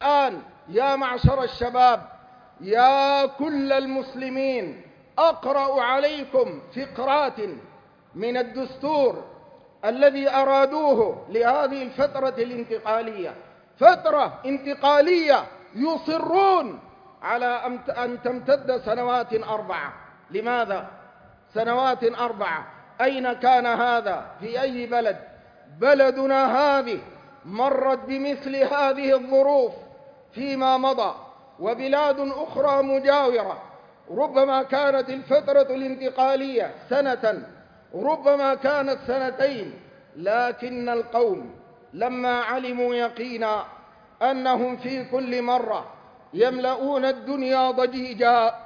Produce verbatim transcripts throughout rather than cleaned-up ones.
الآن يا معشر الشباب، يا كل المسلمين، أقرأ عليكم فقرات من الدستور الذي أرادوه لهذه الفترة الانتقالية، فترة انتقالية يصرون على أن تمتد سنوات أربعة. لماذا سنوات أربعة؟ أين كان هذا؟ في أي بلد؟ بلدنا هذه مرت بمثل هذه الظروف فيما مضى، وبلاد أخرى مجاورة ربما كانت الفترة الانتقالية سنة، ربما كانت سنتين، لكن القوم لما علموا يقينا أنهم في كل مرة يملؤون الدنيا ضجيجا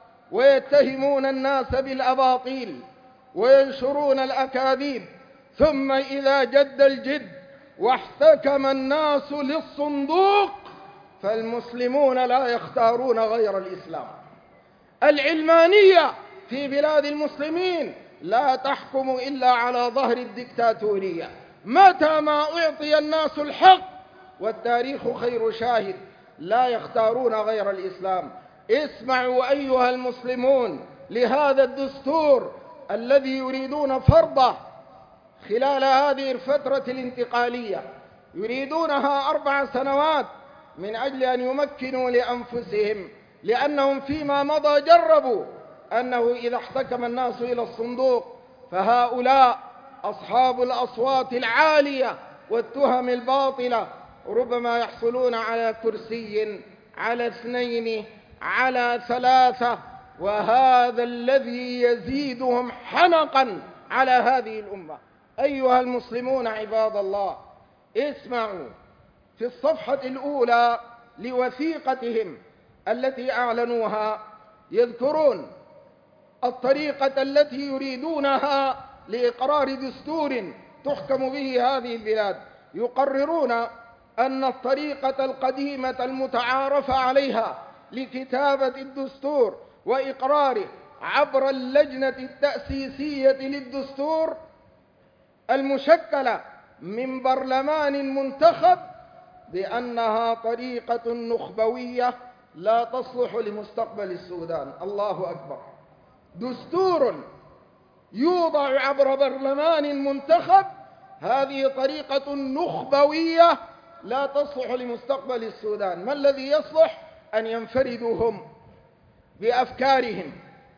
ويتهمون الناس بالأباطيل وينشرون الأكاذيب، ثم إذا جد الجد واحتكم الناس للصندوق فالمسلمون لا يختارون غير الإسلام. العلمانية في بلاد المسلمين لا تحكم إلا على ظهر الدكتاتورية. متى ما أعطي الناس الحق، والتاريخ خير شاهد، لا يختارون غير الإسلام. اسمعوا أيها المسلمون لهذا الدستور الذي يريدون فرضه خلال هذه الفترة الانتقالية، يريدونها أربع سنوات من أجل أن يمكنوا لأنفسهم، لأنهم فيما مضى جربوا أنه إذا احتكم الناس إلى الصندوق فهؤلاء أصحاب الأصوات العالية والتهم الباطلة ربما يحصلون على كرسي، على اثنين، على ثلاثة، وهذا الذي يزيدهم حنقا على هذه الأمة. أيها المسلمون عباد الله، اسمعوا في الصفحة الأولى لوثيقتهم التي أعلنوها، يذكرون الطريقة التي يريدونها لإقرار دستور تحكم به هذه البلاد. يقررون أن الطريقة القديمة المتعارف عليها لكتابة الدستور وإقراره عبر اللجنة التأسيسية للدستور المشكلة من برلمان منتخب بأنها طريقة نخبوية لا تصلح لمستقبل السودان. الله أكبر! دستور يوضع عبر برلمان منتخب، هذه طريقة نخبوية لا تصلح لمستقبل السودان. ما الذي يصلح؟ أن ينفردوا هم بأفكارهم،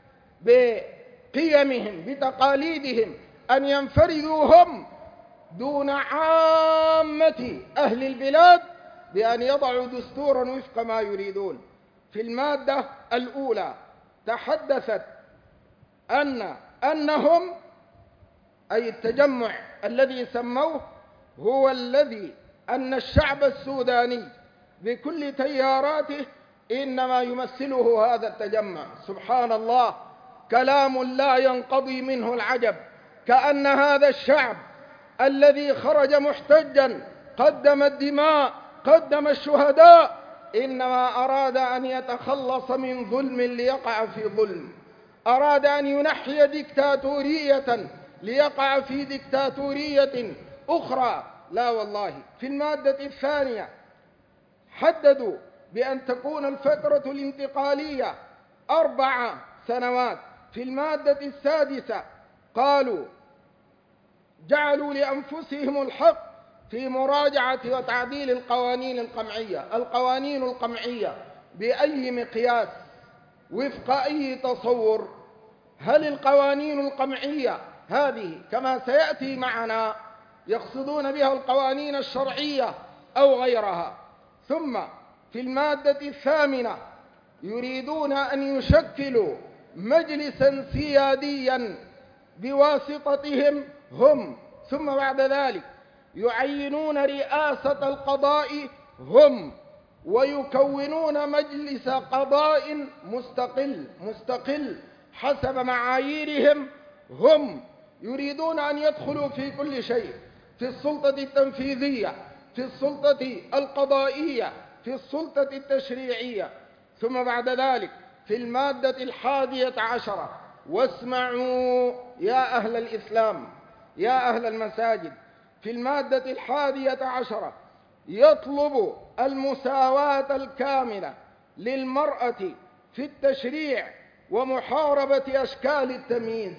بقيمهم، بتقاليدهم، أن ينفردوا هم دون عامة أهل البلاد بأن يضعوا دستورا وفق ما يريدون. في المادة الأولى تحدثت أن أنهم أي التجمع الذي سموه هو الذي أن الشعب السوداني بكل تياراته إنما يمثله هذا التجمع. سبحان الله، كلام لا ينقضي منه العجب، كأن هذا الشعب الذي خرج محتجا قدم الدماء، قدم الشهداء، إنما أراد أن يتخلص من ظلم ليقع في ظلم، أراد أن ينحي ديكتاتورية ليقع في ديكتاتورية أخرى. لا والله. في المادة الثانية حددوا بأن تكون الفترة الانتقالية أربع سنوات. في المادة السادسة قالوا جعلوا لأنفسهم الحق في مراجعة وتعديل القوانين القمعية. القوانين القمعية بأي مقياس؟ وفق أي تصور؟ هل القوانين القمعية هذه كما سيأتي معنا يقصدون بها القوانين الشرعية أو غيرها؟ ثم في المادة الثامنة يريدون أن يشكلوا مجلسا سياديا بواسطتهم هم، ثم بعد ذلك يعينون رئاسة القضاء هم، ويكونون مجلس قضاء مستقل مستقل حسب معاييرهم هم. يريدون أن يدخلوا في كل شيء، في السلطة التنفيذية، في السلطة القضائية، في السلطة التشريعية. ثم بعد ذلك في المادة الحادية عشرة، واسمعوا يا أهل الإسلام، يا أهل المساجد، في المادة الحادية عشرة يطلب المساواة الكاملة للمرأة في التشريع ومحاربة أشكال التمييز.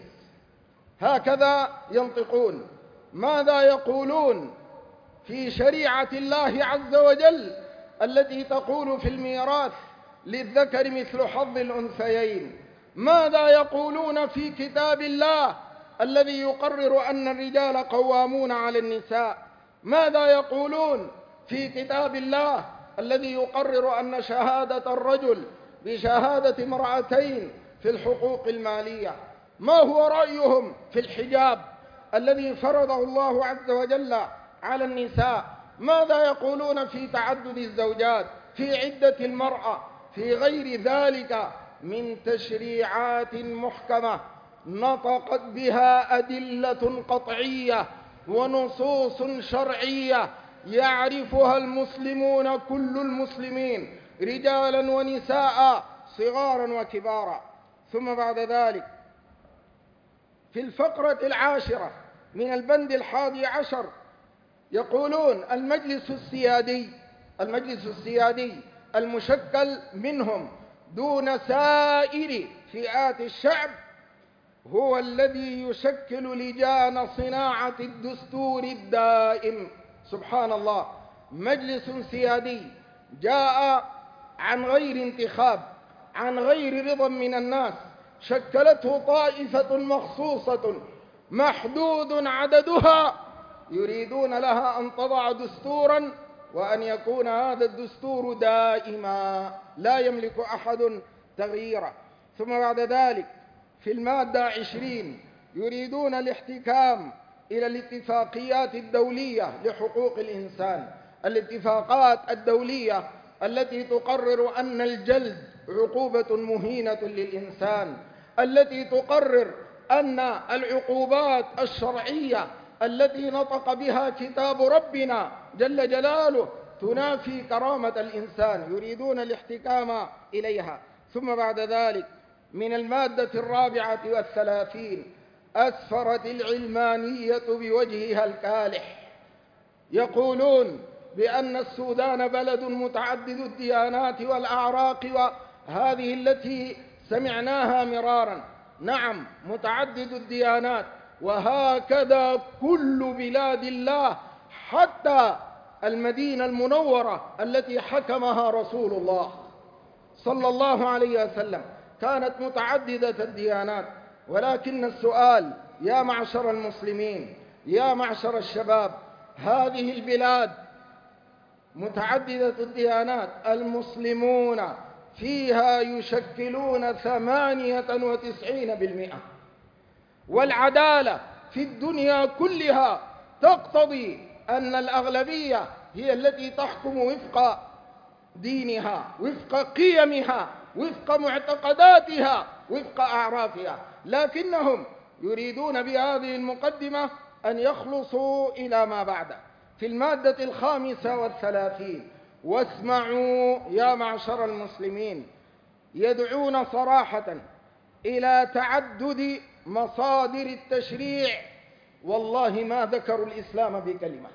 هكذا ينطقون. ماذا يقولون في شريعة الله عز وجل التي تقول في الميراث للذكر مثل حظ الأنثيين؟ ماذا يقولون في كتاب الله الذي يقرر أن الرجال قوامون على النساء؟ ماذا يقولون في كتاب الله الذي يقرر أن شهادة الرجل بشهادة امرأتين في الحقوق المالية؟ ما هو رأيهم في الحجاب الذي فرضه الله عز وجل على النساء؟ ماذا يقولون في تعدد الزوجات، في عدة المرأة، في غير ذلك من تشريعات محكمة نطقت بها أدلة قطعية ونصوص شرعية يعرفها المسلمون كل المسلمين رجالا ونساء صغارا وكبارا. ثم بعد ذلك في الفقرة العاشرة من البند الحادي عشر يقولون المجلس السيادي المجلس السيادي المشكل منهم دون سائر فئات الشعب هو الذي يشكل لجان صناعة الدستور الدائم. سبحان الله، مجلس سيادي جاء عن غير انتخاب، عن غير رضا من الناس، شكلته طائفة مخصوصة محدود عددها يريدون لها أن تضع دستورا وأن يكون هذا الدستور دائما لا يملك أحد تغييره. ثم بعد ذلك في المادة عشرين يريدون الاحتكام إلى الاتفاقيات الدولية لحقوق الإنسان، الاتفاقات الدولية التي تقرر أن الجلد عقوبة مهينة للإنسان، التي تقرر أن العقوبات الشرعية التي نطق بها كتاب ربنا جل جلاله تنافي كرامة الإنسان، يريدون الاحتكام إليها. ثم بعد ذلك من المادة الرابعة والثلاثين أسفرت العلمانية بوجهها الكالح، يقولون بأن السودان بلد متعدد الديانات والأعراق وهذه التي سمعناها مرارا. نعم، متعدد الديانات، وهكذا كل بلاد الله حتى المدينة المنورة التي حكمها رسول الله صلى الله عليه وسلم كانت متعددة الديانات. ولكن السؤال يا معشر المسلمين، يا معشر الشباب، هذه البلاد متعددة الديانات المسلمون فيها يشكلون ثمانية وتسعين بالمئة، والعدالة في الدنيا كلها تقتضي أن الأغلبية هي التي تحكم وفق دينها، وفق قيمها، وفق معتقداتها، وفق أعرافها. لكنهم يريدون بهذه المقدمة أن يخلصوا إلى ما بعده. في المادة الخامسة والثلاثين واسمعوا يا معشر المسلمين، يدعون صراحة إلى تعدد مصادر التشريع. والله ما ذكروا الإسلام بكلمة.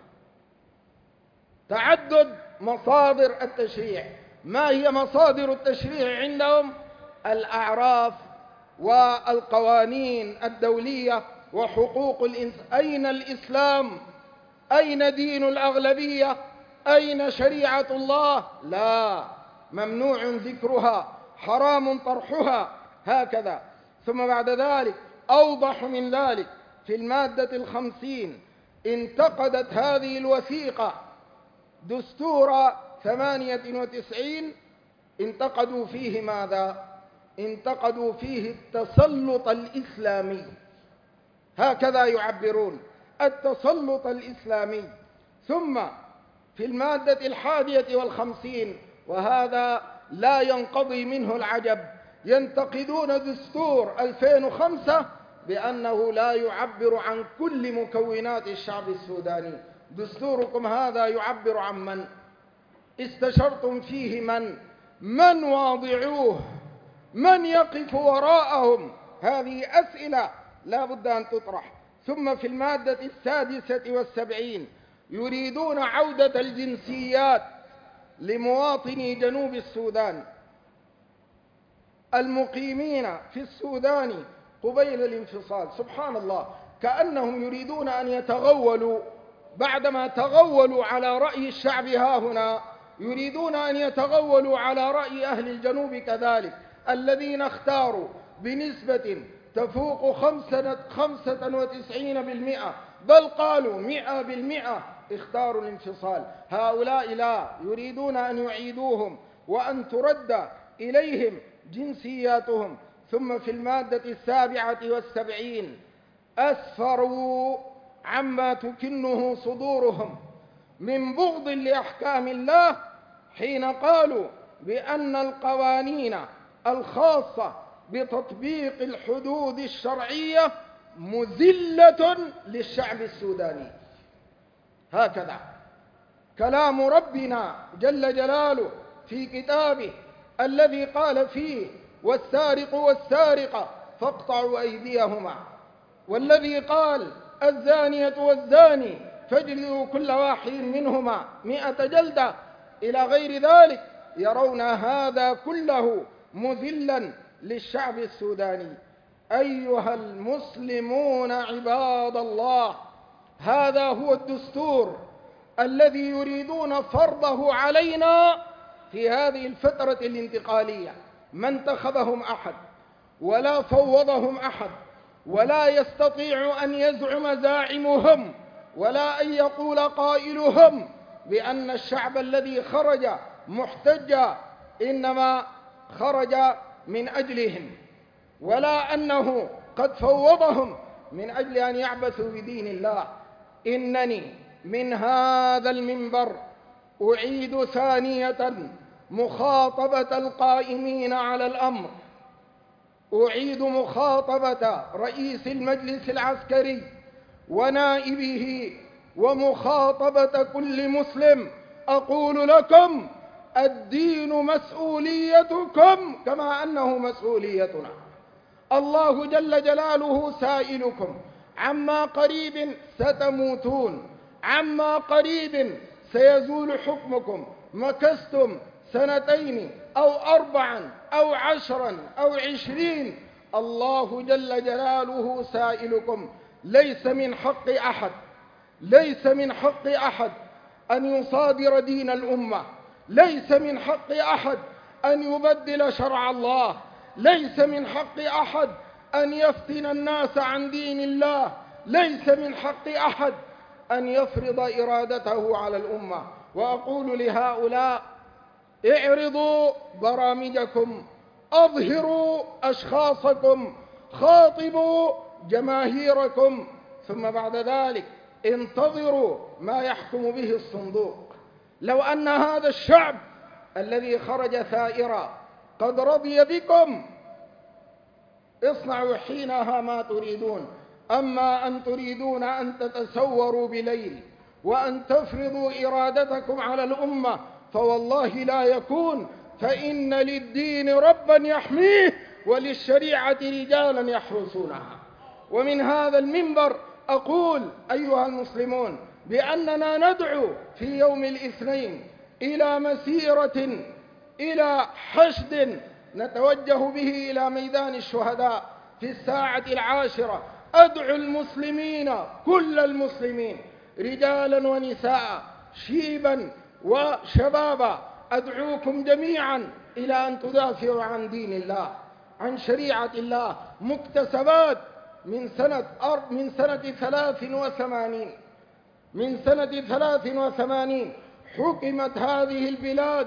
تعدد مصادر التشريع. ما هي مصادر التشريع عندهم؟ الأعراف والقوانين الدولية وحقوق الإنسان. أين الإسلام؟ أين دين الأغلبية؟ أين شريعة الله؟ لا، ممنوع ذكرها، حرام طرحها، هكذا. ثم بعد ذلك أوضح من ذلك في المادة الخمسين انتقدت هذه الوثيقة دستور ثمانية وتسعين. انتقدوا فيه ماذا؟ انتقدوا فيه التسلط الإسلامي، هكذا يعبرون، التسلط الإسلامي. ثم في المادة الحادية والخمسين، وهذا لا ينقضي منه العجب، ينتقدون دستور ألفين وخمسة بأنه لا يعبر عن كل مكونات الشعب السوداني. دستوركم هذا يعبر عن من؟ استشرتم فيه من؟ من واضعوه؟ من يقف وراءهم؟ هذه أسئلة لا بد أن تطرح. ثم في المادة السادسة والسبعين يريدون عودة الجنسيات لمواطني جنوب السودان المقيمين في السودان قبيل الانفصال. سبحان الله، كأنهم يريدون أن يتغولوا بعدما تغولوا على رأي الشعب ها هنا، يريدون أن يتغولوا على رأي أهل الجنوب كذلك، الذين اختاروا بنسبة تفوق خمسة وتسعين بالمئة، بل قالوا مئة بالمئة اختاروا الانفصال. هؤلاء لا، يريدون أن يعيدوهم وأن ترد إليهم جنسياتهم. ثم في المادة السابعة والسبعين أسفروا عما تكنه صدورهم من بغض لأحكام الله، حين قالوا بأن القوانين الخاصة بتطبيق الحدود الشرعية مذلة للشعب السوداني. هكذا كلام ربنا جل جلاله في كتابه الذي قال فيه: والسارق والسارقة فاقطعوا أيديهما، والذي قال: الزانية والزاني فاجلدوا كل واحد منهما مئة جلدة، إلى غير ذلك، يرون هذا كله مذلا للشعب السوداني. أيها المسلمون عباد الله، هذا هو الدستور الذي يريدون فرضه علينا في هذه الفترة الانتقالية. ما انتخبهم أحد ولا فوضهم أحد، ولا يستطيع أن يزعم زاعمهم ولا أن يقول قائلهم بأن الشعب الذي خرج محتجا إنما خرج من أجلهم، ولا أنه قد فوضهم من أجل أن يعبثوا بدين الله. إنني من هذا المنبر أعيد ثانية مخاطبة القائمين على الأمر، أعيد مخاطبة رئيس المجلس العسكري ونائبه ومخاطبة كل مسلم. أقول لكم: الدين مسؤوليتكم كما أنه مسؤوليتنا. الله جل جلاله سائلكم: عما قريب ستموتون، عما قريب سيزول حكمكم. مكثتم سنتين أو أربعا أو عشرا أو عشرين، الله جل جلاله سائلكم. ليس من حق أحد ليس من حق أحد أن يصادر دين الأمة، ليس من حق أحد أن يبدل شرع الله، ليس من حق أحد أن يفتن الناس عن دين الله، ليس من حق أحد أن يفرض إرادته على الأمة. وأقول لهؤلاء: اعرضوا برامجكم، أظهروا أشخاصكم، خاطبوا جماهيركم، ثم بعد ذلك انتظروا ما يحكم به الصندوق. لو أن هذا الشعب الذي خرج ثائرا قد رضي بكم، اصنعوا حينها ما تريدون. أما أن تريدون أن تتسوروا بليل وأن تفرضوا إرادتكم على الأمة، فوالله لا يكون. فإن للدين ربا يحميه وللشريعة رجالا يحرسونها. ومن هذا المنبر أقول أيها المسلمون بأننا ندعو في يوم الاثنين إلى مسيرة، إلى حشد نتوجه به إلى ميدان الشهداء في الساعة العاشرة. أدعو المسلمين، كل المسلمين، رجالا ونساء، شيبا وشبابا، أدعوكم جميعا إلى أن تدافعوا عن دين الله، عن شريعة الله. مكتسبات من سنة أرب من سنة ثلاث وثمانين من سنة ثلاث وثمانين حكمت هذه البلاد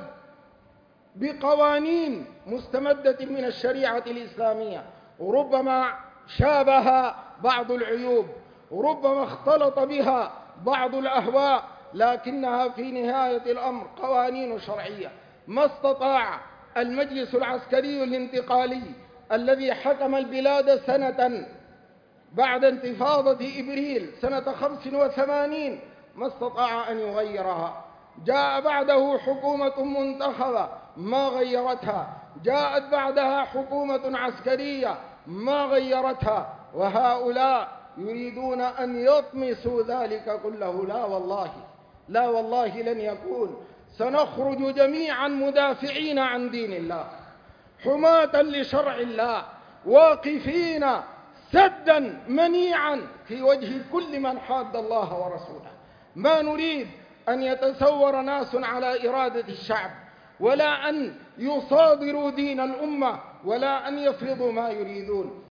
بقوانين مستمدة من الشريعة الإسلامية، وربما شابها بعض العيوب، وربما اختلط بها بعض الأهواء، لكنها في نهاية الأمر قوانين شرعية. ما استطاع المجلس العسكري الانتقالي الذي حكم البلاد سنة بعد انتفاضة إبريل سنة خمس وثمانين، ما استطاع أن يغيرها. جاء بعده حكومة منتخبة ما غيرتها، جاءت بعدها حكومة عسكرية ما غيرتها، وهؤلاء يريدون أن يطمسوا ذلك كله. لا والله، لا والله لن يكون. سنخرج جميعا مدافعين عن دين الله، حماة لشرع الله، واقفين سدا منيعا في وجه كل من حاد الله ورسوله. ما نريد أن يتسور ناس على إرادة الشعب، ولا أن يصادروا دين الأمة، ولا أن يفرضوا ما يريدون.